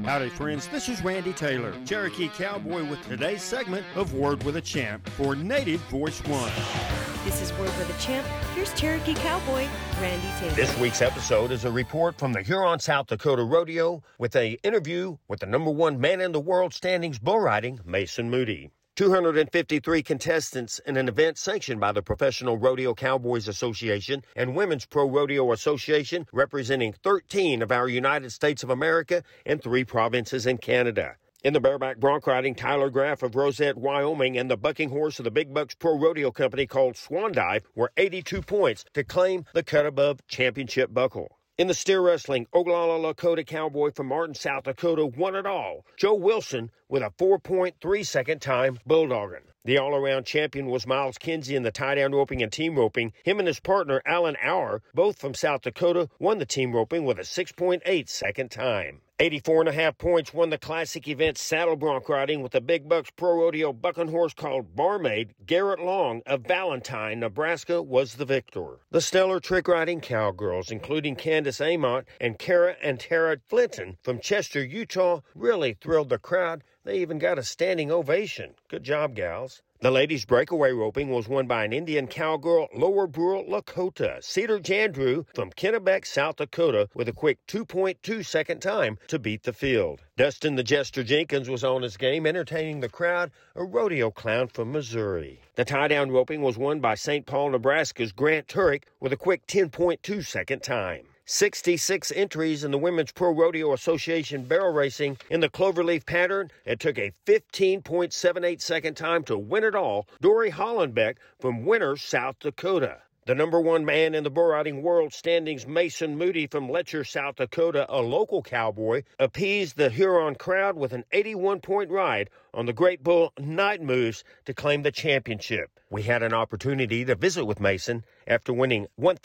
Howdy, friends. This is Randy Taylor, Cherokee Cowboy, with today's segment of Word with a Champ for Native Voice One. This is Word with a Champ. Here's Cherokee Cowboy, Randy Taylor. This week's episode is a report from the Huron, South Dakota Rodeo with an interview with the number one man in the world standings bull riding, Mason Moody. 253 contestants in an event sanctioned by the Professional Rodeo Cowboys Association and Women's Pro Rodeo Association, representing 13 of our United States of America and 3 provinces in Canada. In the bareback bronc riding, Tyler Graff of Rosette, Wyoming, and the bucking horse of the Big Bucks Pro Rodeo Company called Swan Dive were 82 points to claim the cut above championship buckle. In the steer wrestling, Oglala Lakota Cowboy from Martin, South Dakota won it all. Joe Wilson with a 4.3 second time bulldogging. The all-around champion was Miles Kinsey in the tie-down roping and team roping. Him and his partner, Alan Auer, both from South Dakota, won the team roping with a 6.8 second time. 84.5 points won the classic event saddle bronc riding with the Big Bucks Pro Rodeo bucking horse called Barmaid. Garrett Long of Valentine, Nebraska, was the victor. The stellar trick riding cowgirls, including Candace Amont and Kara and Tara Flinton from Chester, Utah, really thrilled the crowd. They even got a standing ovation. Good job, gals. The ladies' breakaway roping was won by an Indian cowgirl, Lower Brule Lakota, Cedar Jandrew from Kennebec, South Dakota, with a quick 2.2 second time to beat the field. Dustin the Jester Jenkins was on his game, entertaining the crowd, a rodeo clown from Missouri. The tie-down roping was won by St. Paul, Nebraska's Grant Turek with a quick 10.2 second time. 66 entries in the Women's Pro Rodeo Association barrel racing in the cloverleaf pattern. It took a 15.78 second time to win it all. Dory Hollenbeck from Winter, South Dakota. The number one man in the bull riding world standings, Mason Moody from Letcher, South Dakota, a local cowboy, appeased the Huron crowd with an 81-point ride on the Great Bull Night Moose to claim the championship. We had an opportunity to visit with Mason after winning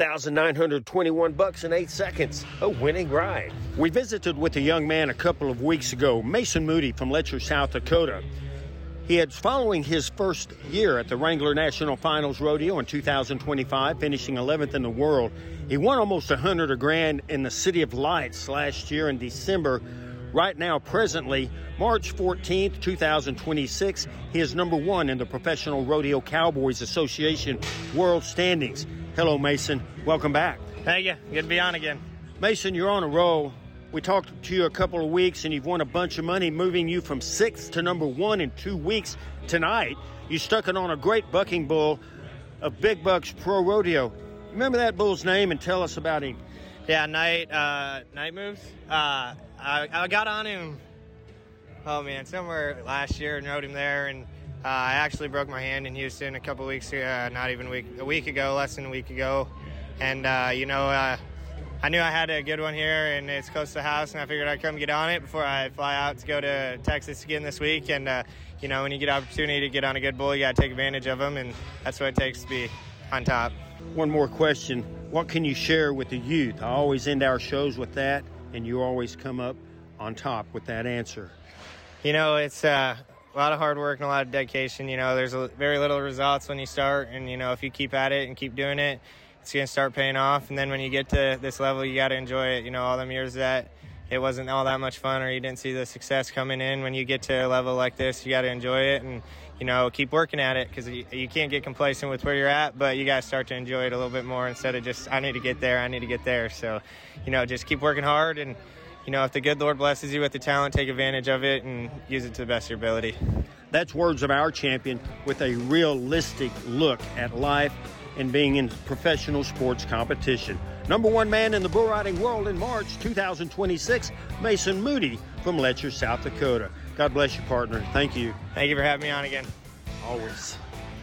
$1,921 in 8 seconds, a winning ride. We visited with a young man a couple of weeks ago, Mason Moody from Letcher, South Dakota. He had, following his first year at the Wrangler National Finals Rodeo in 2025, finishing 11th in the world. He won almost $100,000 in the City of Lights last year in December. Right now, presently, March 14th, 2026, he is number one in the Professional Rodeo Cowboys Association World Standings. Hello, Mason. Welcome back. Thank you. Good to be on again. Mason, you're on a roll. We talked to you a couple of weeks, and you've won a bunch of money, moving you from 6th to number 1 in 2 weeks. Tonight, you stuck it on a great bucking bull of Big Bucks Pro Rodeo. Remember that bull's name and tell us about him. Yeah, Night Moves. I got on him, somewhere last year and rode him there, and I actually broke my hand in Houston a couple weeks ago, a week ago, less than a week ago. And, I knew I had a good one here, and it's close to the house, and I figured I'd come get on it before I fly out to go to Texas again this week. And, when you get an opportunity to get on a good bull, you got to take advantage of them, and that's what it takes to be on top. One more question. What can you share with the youth? I always end our shows with that, and you always come up on top with that answer. It's a lot of hard work and a lot of dedication. There's very little results when you start, and, if you keep at it and keep doing it, it's going to start paying off. And then when you get to this level, you got to enjoy it. All them years that it wasn't all that much fun or you didn't see the success coming in, when you get to a level like this, you got to enjoy it and, keep working at it, because you can't get complacent with where you're at, but you got to start to enjoy it a little bit more instead of just, I need to get there. So, just keep working hard, and, if the good Lord blesses you with the talent, take advantage of it and use it to the best of your ability. That's words of our champion with a realistic look at life and being in professional sports competition. Number one man in the bull riding world in March 2026, Mason Moody from Letcher, South Dakota. God bless you, partner. Thank you. Thank you for having me on again. Always.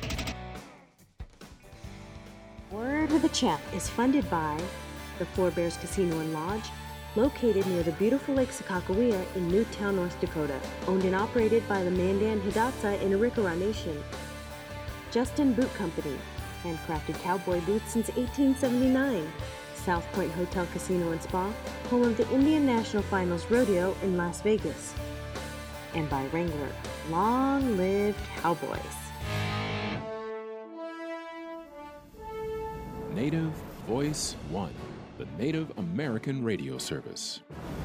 Word with a Champ is funded by the Four Bears Casino and Lodge, located near the beautiful Lake Sakakawea in Newtown, North Dakota. Owned and operated by the Mandan Hidatsa in Arikara Nation. Justin Boot Company. Handcrafted cowboy boots since 1879. South Point Hotel Casino and Spa, home of the Indian National Finals Rodeo in Las Vegas. And by Wrangler. Long live Cowboys. Native Voice One, the Native American radio service.